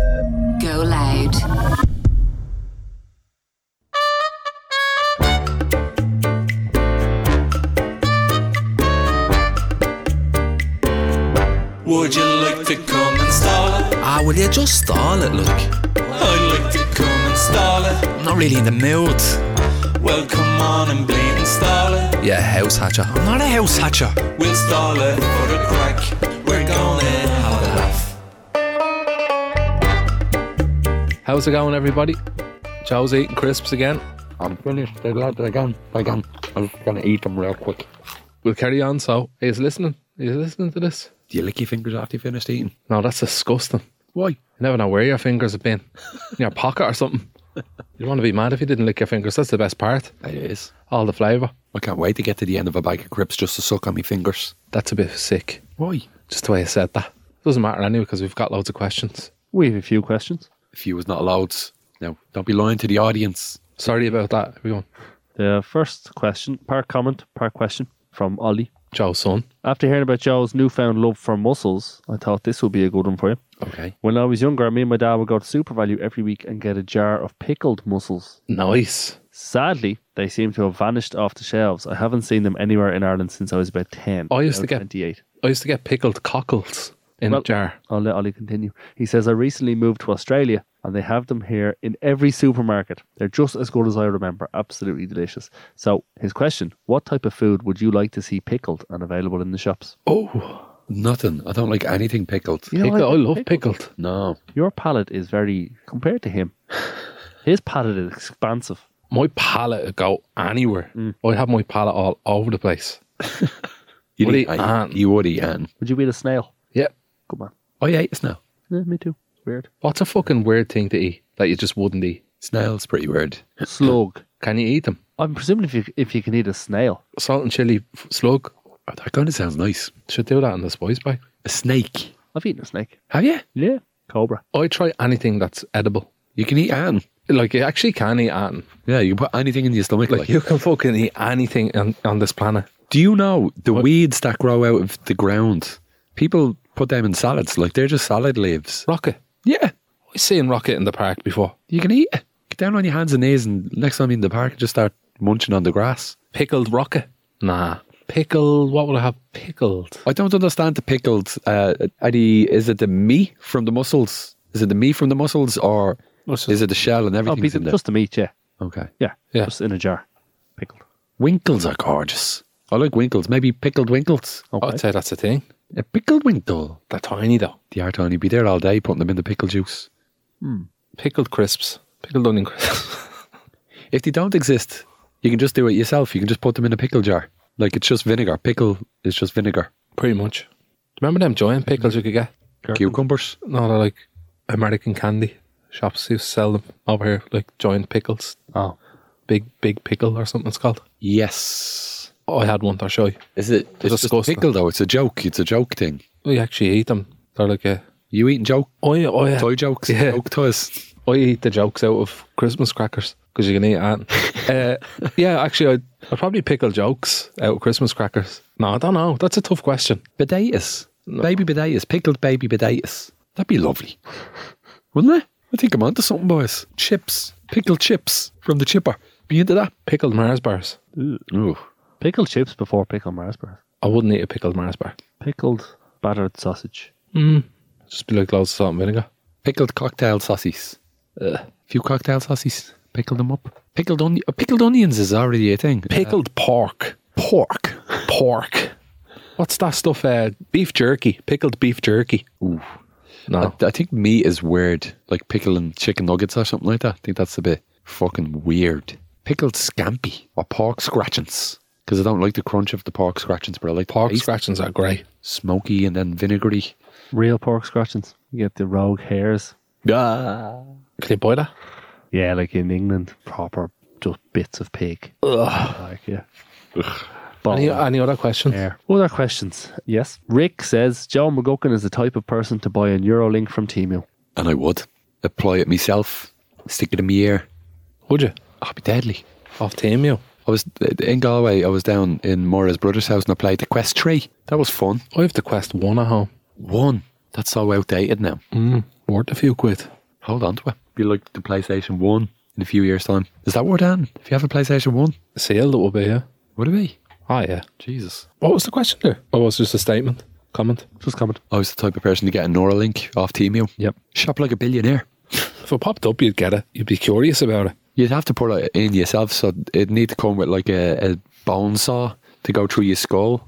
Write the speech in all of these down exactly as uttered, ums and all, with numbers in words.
Go loud. Would you like to come and stall it? Ah, will you just stall it, look? I'd like to come and stall it. I'm not really in the mood. Well, come on and bleed and stall it. Yeah, house hatcher. I'm not a house hatcher. We'll stall it for the crack. We're gonna have a laugh. How's it going, everybody? Joe's eating crisps again. I'm finished. They're glad that I can. I can. I'm just going to eat them real quick. We'll carry on, so are you listening? Are you listening to this? Do you lick your fingers after you finished eating? No, that's disgusting. Why? You never know where your fingers have been. In your pocket or something. You'd want to be mad if you didn't lick your fingers. That's the best part. It is. All the flavour. I can't wait to get to the end of a bag of crisps just to suck on my fingers. That's a bit sick. Why? Just the way I said that. Doesn't matter anyway because we've got loads of questions. We have a few questions. If you was not allowed. Now, don't be lying to the audience. Sorry about that, everyone. The first question, part comment, part question from Ollie. Joe's son. After hearing about Joe's newfound love for mussels, I thought this would be a good one for you. Okay. When I was younger, me and my dad would go to Super Value every week and get a jar of pickled mussels. Nice. Sadly, they seem to have vanished off the shelves. I haven't seen them anywhere in Ireland since I was about ten. I used now to get twenty-eight. I used to get pickled cockles in Well, a jar. I'll let Ollie continue. He says, I recently moved to Australia and they have them here in every supermarket. They're just as good as I remember. Absolutely delicious. So, his question, what type of food would you like to see pickled and available in the shops? Oh, Nothing. I don't like anything pickled. You know, pickle. I like love pickled. No. Your palate is very, compared to him, his palate is expansive. My palate would go anywhere. Mm. I have my palate all over the place. You'd Would eat, eat I- ant. you would eat ant. Would you eat a snail? Yeah. Good man. I ate a snail. Yeah, me too. Weird. What's a fucking weird thing to eat that you just wouldn't eat? Snail's pretty weird. Slug. Can you eat them? I'm presuming if you, if you can eat a snail. Salt and chili f- slug. Oh, that kind of sounds nice. Should do that in the spice bag. A snake. I've eaten a snake. Have you? Yeah. Cobra. I try anything that's edible. You can eat ant. Like, you actually can eat ant. Yeah, you can put anything in your stomach. Like, Like, you can fucking eat anything on, on this planet. do you know the What? weeds that grow out of the ground? People put them in salads. Like, they're just salad leaves. Rocket. Yeah, I've seen rocket in the park before. you can eat it. Get down on your hands and knees, and next time you're in the park, just start munching on the grass. Pickled rocket? Nah. Pickled, what would I have pickled? I don't understand the pickled. Uh, are the, is it the meat from the mussels? Is it the meat from the mussels, or is it the shell and Oh, everything's pizza, in there? just the meat, yeah. Okay. Yeah. Yeah. Just in a jar. Pickled. Winkles are gorgeous. I like winkles. Maybe pickled winkles. Okay. I'd say that's a thing. A pickled winkle. They're tiny though. The art only be there all day putting them in the pickle juice. Pickled crisps. Pickled onion crisps. If they don't exist, you can just do it yourself. You can just put them in a pickle jar. Like, it's just vinegar. Pickle is just vinegar. Pretty much. Remember them giant pickles you could get? Cucumbers. No, they're like American candy. Shops used to sell them over here, like giant pickles. Oh. Big, big pickle or something it's called. Yes. Oh, I had one, I'll show you. Is it? It's just disgusting. pickle though. It's a joke. It's a joke thing. We actually eat them. They're like a... You eating joke? Oh yeah, oh yeah. Toy jokes? Yeah. Joke toys? I eat the jokes out of Christmas crackers because you can eat ant. uh, yeah, actually, I'd, I'd probably pickle jokes out of Christmas crackers. No, I don't know. That's a tough question. Potatoes. Baby potatoes. Pickled baby potatoes. That'd be lovely. Wouldn't it? I think I'm onto something, boys. Chips. Pickled chips from the chipper. Be into that? Pickled Mars bars. Ooh. Pickled chips before pickled Mars bars. I wouldn't eat a pickled Mars bar. Pickled battered sausage. Mm. Just be like loads of salt and vinegar. Pickled cocktail saucies. Ugh. Few cocktail saucies. Pickle them up. Pickled onion. uh, Pickled onions is already a thing. Pickled pork. Pork. Pork. What's that stuff? Uh, beef jerky. Pickled beef jerky. Ooh. No. I, I think meat is weird. Like pickling chicken nuggets or something like that. I think that's a bit fucking weird. Pickled scampi or pork scratchings. Because I don't like the crunch of the pork scratchings, but I like Pork the taste. scratchings are great. Smoky and then vinegary. Real pork scratchings. You get the rogue hairs. Ah. Can you buy that? Yeah, like in England, proper just bits of pig. Ugh. Like, yeah. Any, Bone any other questions? hair. Other questions? Yes. Rick says, Joe McGuckin is the type of person to buy a Neuralink from Temu. And I would. Apply it myself. Stick it in my ear. Would you? Oh, it'd be deadly. Off Temu. I was in Galway. I was down in Mora's brother's house and I played the Quest three. That was fun. I have the Quest one at home. One. That's so outdated now. Mm, worth a few quid. Hold on to it. Be like the PlayStation one in a few years' time. Is that what, Dan? If you have a PlayStation one, Sealed it will be, yeah. would it be? Oh, yeah. Jesus. What was the question there? Or was it just a statement? Comment? Just comment. I was the type of person to get a Neuralink off Temu. Yep. Shop like a billionaire. If it popped up, you'd get it. You'd be curious about it. You'd have to put it in yourself, so it'd need to come with like a, a bone saw to go through your skull.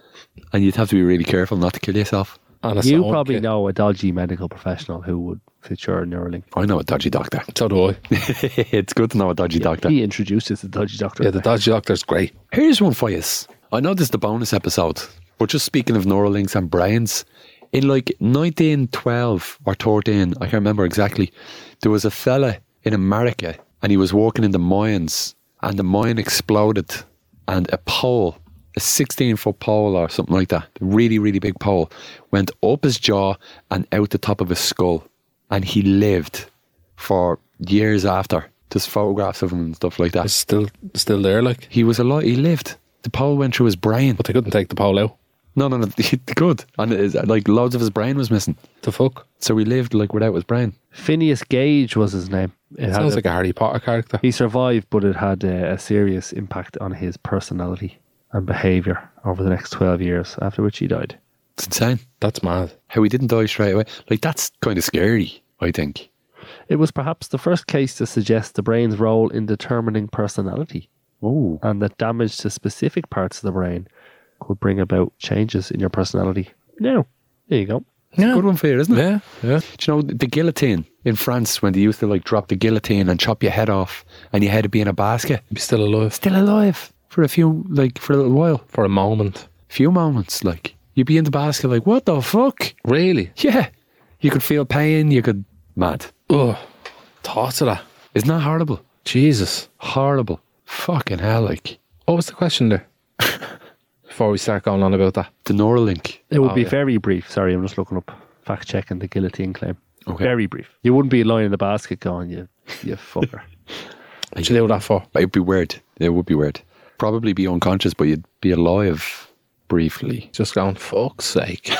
And you'd have to be really careful not to kill yourself. And a You soul probably kit. know a dodgy medical professional who would fit your Neuralink. I know a dodgy doctor. So do I. It's good to know a dodgy doctor. He introduced us to the dodgy doctor. Yeah, the dodgy doctor's great. Here's one for you. I know this is the bonus episode, but just speaking of Neuralinks and brains, in like nineteen twelve or thirteen, I can't remember exactly, there was a fella in America and he was working in the mines and the mine exploded and a pole, a sixteen foot pole or something like that, a really, really big pole, went up his jaw and out the top of his skull. And he lived for years after. There's photographs of him and stuff like that. It's still still there, like. He was alive. He lived. The pole went through his brain. But they couldn't take the pole out. No, no, no. He could. And it is, like loads of his brain was missing. The fuck? So he lived like without his brain. Phineas Gage was his name. It had Sounds a- like a Harry Potter character. He survived, but it had a, a serious impact on his personality and behaviour over the next twelve years, after which he died. It's insane. That's mad. How he didn't die straight away. Like that's kind of scary, I think. It was perhaps the first case to suggest the brain's role in determining personality, Oh. and that damage to specific parts of the brain could bring about changes in your personality. Now, there you go. Yeah. Good one for you, isn't it? Yeah, yeah. Do you know the guillotine in France when they used to like drop the guillotine and chop your head off and your head would be in a basket? Be still alive. Still alive for a few, like for a little while. For a moment. Few moments, like you'd be in the basket like, what the fuck? Really? Yeah. You could feel pain, you could... Mad. Ugh. Thoughts of that. Isn't that horrible? Jesus. Horrible. Fucking hell, like. What was the question there? Before we start going on about that. The Neuralink. It would Oh, be yeah. very brief. Sorry, I'm just looking up, fact checking the guillotine claim. Okay. Very brief. You wouldn't be lying in the basket going, you, you fucker. What you do that for? It'd be weird. It would be weird. Probably be unconscious, but you'd be alive briefly. Just going, fuck's sake.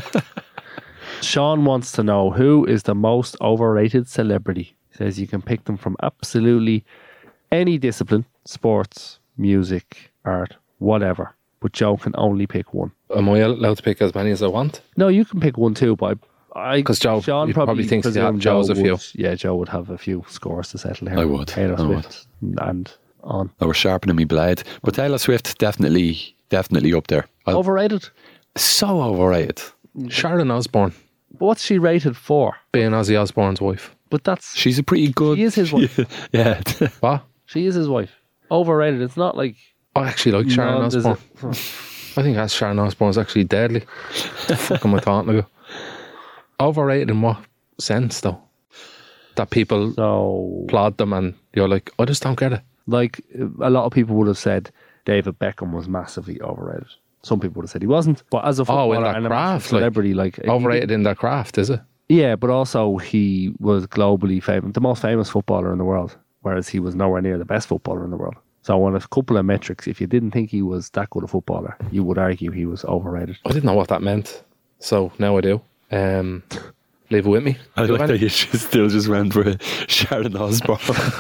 Sean wants to know, who is the most overrated celebrity? He says you can pick them from absolutely any discipline, sports, music, art, whatever. But Joe can only pick one. Am I allowed to pick as many as I want? No, you can pick one too, but I... 'Cause Joe- Sean he probably thinks presume that Joe's a Joe few. would- Yeah, Joe would have a few scores to settle here. I would, Taylor I would. Swift and on. I was sharpening my blade. But Taylor Swift, definitely, definitely up there. I'll- Overrated? so overrated. Sharon Osbourne. What's she rated for? Being Ozzy Osbourne's wife. But that's... She's a pretty good... She is his wife. Yeah. What? She is his wife. Overrated. It's not like... I actually like Sharon No, there's Osbourne. a- I think that's Sharon Osbourne's actually deadly. What the fuck am I talking about? Overrated in what sense, though? That people So... applaud them and you're like, I just don't get it. Like, a lot of people would have said David Beckham was massively overrated. Some people would have said he wasn't. But as a Oh, in footballer that and a craft, massive celebrity, like... he- Overrated in their craft, is it? Yeah, but also he was globally famous, the most famous footballer in the world, whereas he was nowhere near the best footballer in the world. So on a couple of metrics, if you didn't think he was that good a footballer, you would argue he was overrated. I didn't know what that meant. So now I do. Um, leave it with me. I Do like any- that you just- still just went for Sharon Osbourne.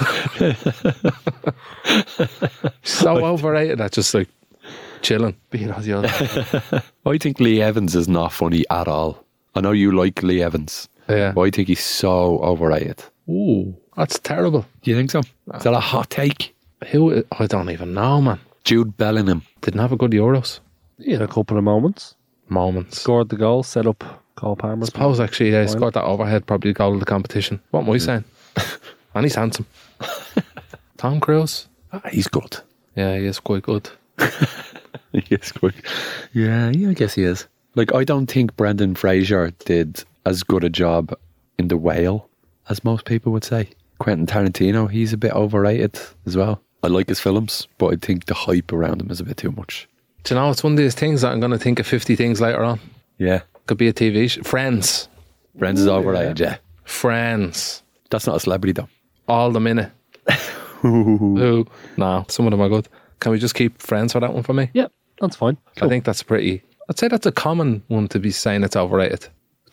So overrated that just like chilling. Being Ozzy Osbourne. I think Lee Evans is not funny at all. I know you like Lee Evans, Yeah. but I think he's so overrated. Ooh, that's terrible. Do you think so? Is that a hot take? Who? I don't even know, man. Jude Bellingham. Didn't have a good Euros. He had a couple of moments. Moments. Scored the goal, set up Cole Palmer. I suppose actually they scored that overhead, probably goal of the competition. What am I saying? And he's handsome. Tom Cruise. Ah, he's good. Yeah, he is quite good. He is good. Yeah, yeah, I guess he is. Like, I don't think Brendan Fraser did as good a job in The Whale as most people would say. Quentin Tarantino, he's a bit overrated as well. I like his films, but I think the hype around him is a bit too much. Do you know, it's one of these things that I'm going to think of fifty things later on. Yeah. Could be a T V show. Friends. Friends is overrated, yeah. Friends. That's not a celebrity, though. All them in it. Ooh. No, some of them are good. Can we just keep Friends for that one for me? Yeah, that's fine. I think that's pretty... I'd say that's a common one to be saying it's overrated.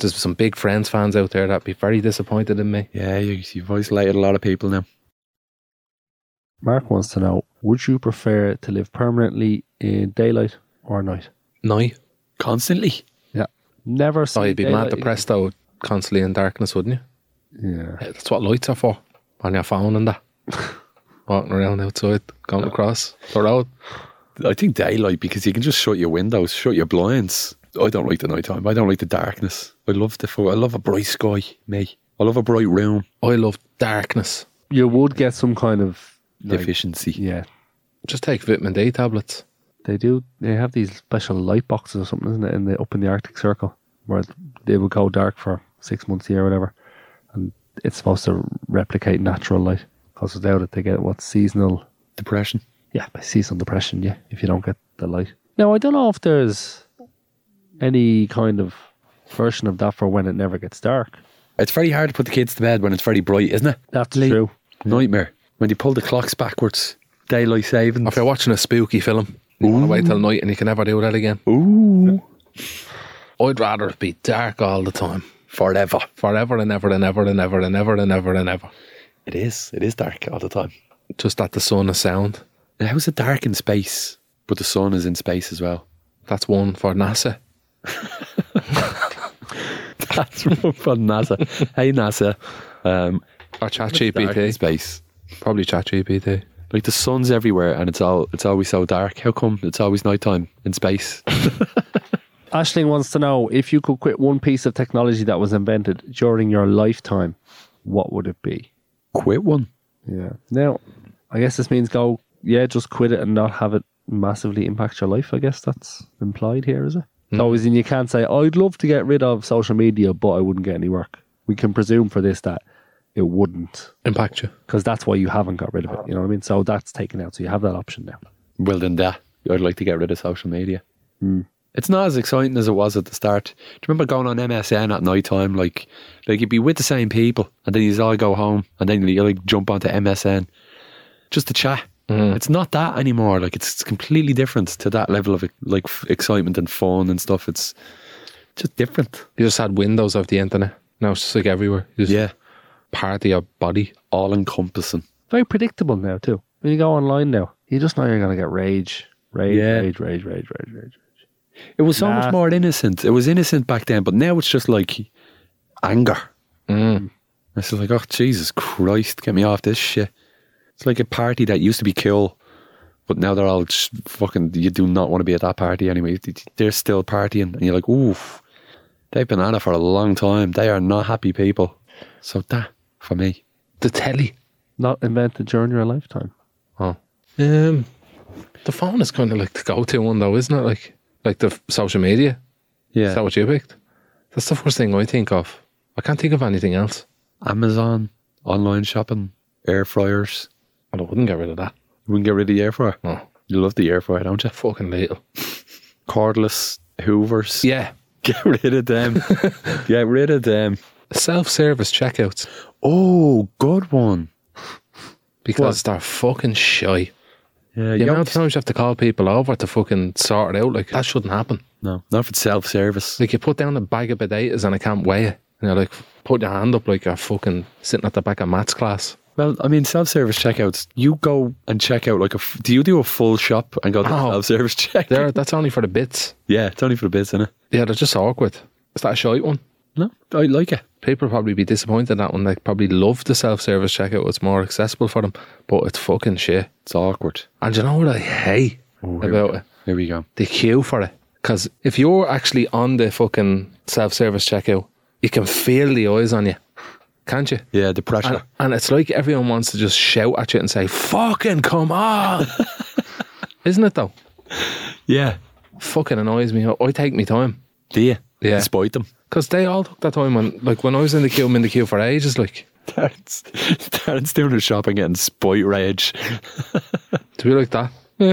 there's some big Friends fans out there that'd be very disappointed in me. Yeah, you, you've isolated a lot of people now. Mark wants to know, would you prefer to live permanently in daylight or night? Night. Constantly. Yeah. Never see Oh, you'd be mad daylight. depressed though, constantly in darkness, wouldn't you? Yeah. Yeah, that's what lights are for. On your phone and that. Walking around outside, going across the road. I think daylight, because you can just shut your windows, shut your blinds. I don't like the nighttime. I don't like the darkness. I love the fo- I love a bright sky, me. I love a bright room. I love darkness. You would get some kind of like, Deficiency. yeah. Just take vitamin D tablets. They do. They have these special light boxes or something, isn't it? In the up in the Arctic Circle, where they would go dark for six months a year or whatever, and it's supposed to replicate natural light. Because without it, they get what's seasonal. Depression. Yeah, by seasonal depression. Yeah, if you don't get the light. Now I don't know if there's any kind of version of that for when it never gets dark. It's very hard to put the kids to bed when it's very bright, isn't it? That's true. Nightmare. When you pull the clocks backwards. Daylight savings. If you're watching a spooky film, you want to wait till night and you can never do that again. Ooh. I'd rather it be dark all the time. Forever. Forever and ever and ever and ever and ever and ever and ever. It is. It is dark all the time. Just that the sun is sound. And how's it dark in space, but the sun is in space as well? That's one for NASA. That's one for NASA. Hey, NASA. Um, Or dark in ChatGPT. space. Probably ChatGPT. Like the sun's everywhere and it's all it's always so dark. How come it's always nighttime in space? Ashling wants to know, if you could quit one piece of technology that was invented during your lifetime, what would it be? Quit one. Yeah. Now, I guess this means go, yeah, just quit it and not have it massively impact your life. I guess that's implied here, is it? Mm. So as in, you can't say, I'd love to get rid of social media, but I wouldn't get any work. We can presume for this that it wouldn't, Impact you. because that's why you haven't got rid of it. You know what I mean? So that's taken out. So you have that option now. Well, then that. I'd like to get rid of social media. It's not as exciting as it was at the start. Do you remember going on M S N at night time? Like, like you'd be with the same people and then you all go home and then you like jump onto M S N just to chat. Mm. It's not that anymore. Like, it's completely different to that level of like f- excitement and fun and stuff. It's just different. You just had windows of the internet. Now it's just like everywhere. You just Yeah. part of your body. All encompassing. Very predictable now too. When you go online now, you just know you're going to get rage. Rage, Yeah. rage, rage, rage, rage, rage. It was so Nah. much more innocent. It was innocent back then, but now it's just like anger. Mm. It's just like, oh, Jesus Christ, get me off this shit. It's like a party that used to be cool, but now they're all just fucking, you do not want to be at that party anyway. They're still partying, and you're like, oof, they've been at it for a long time. They are not happy people. So that, for me. The telly. Not invented during your lifetime. Oh. Um, the phone is kind of like the go-to one though, isn't it? Like, like the f- social media. Yeah. Is that what you picked? That's the first thing I think of. I can't think of anything else. Amazon, online shopping, air fryers. Well, I wouldn't get rid of that. You wouldn't get rid of the air fryer. No. You love the air fryer, don't you? Fucking little. Cordless Hoovers. Yeah. Get rid of them. Get rid of them. Self-service checkouts. Oh, good one. Because they're fucking shy. Yeah, The you amount of times you have to call people over to fucking sort it out, like, that shouldn't happen. No, not if it's self-service. Like, you put down a bag of potatoes and I can't weigh it. And you're like, put your hand up like you're fucking sitting at the back of maths class. Well, I mean, self-service checkouts, you go and check out like a, f- do you do a full shop and go to Oh. self-service check? There, that's only for the bits. Yeah, it's only for the bits, isn't it? Yeah, they're just awkward. Is that a shite one? No, I like it. People probably be disappointed in that one. They probably love the self-service checkout. It's more accessible for them. But it's fucking shit. It's awkward. And you know what I hate Oh, here about we go. it? Here we go. The queue for it. Because if you're actually on the fucking self-service checkout, you can feel the eyes on you. Can't you? Yeah, the pressure. And, and it's like everyone wants to just shout at you and say, fucking come on. Isn't it though? Yeah. Fucking annoys me. I take me time. Do you? Yeah. Despite them. Because they all took that time. When, like when I was in the queue, I'm in the queue for ages. Like, Darren's, Darren's doing his shopping getting spite rage. to be like that.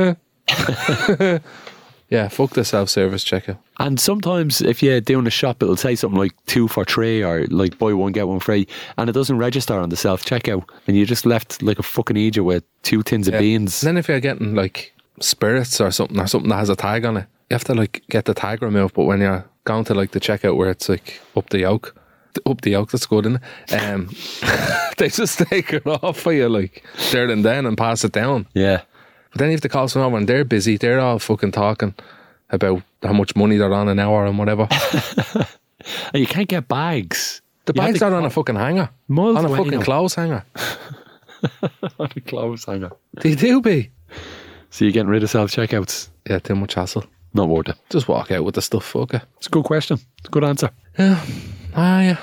Yeah. Yeah, fuck the self-service checkout. And sometimes if you're doing a shop, it'll say something like two for three or like buy one, get one free. And it doesn't register on the self-checkout. And you just left like a fucking idiot with two tins of Yeah. beans. And then if you're getting like spirits or something, or something that has a tag on it, you have to like get the tag removed. But when you're gone to like the checkout where it's like up the yoke. Up the yoke, that's good, isn't it? Um, they just take it off for you like there and then and pass it down. Yeah. But then you have to call someone and they're busy. They're all fucking talking about how much money they're on an hour and whatever. And you can't get bags. The You have bags to are on cl- a fucking hanger. Miles On a away fucking now. clothes hanger. On a clothes hanger. They do be. So you're getting rid of self-checkouts? Yeah, too much hassle. Not worth it. Just walk out with the stuff, fuck it. It's a good question. It's a good answer. Yeah. Ah, yeah.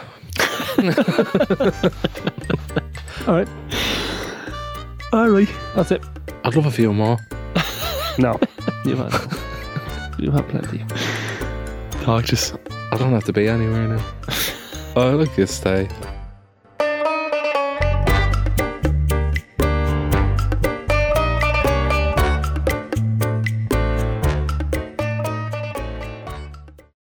All right. All right. That's it. I'd love a few more. No. You have, you have plenty. Talk just. I don't have to be anywhere now. I like to stay.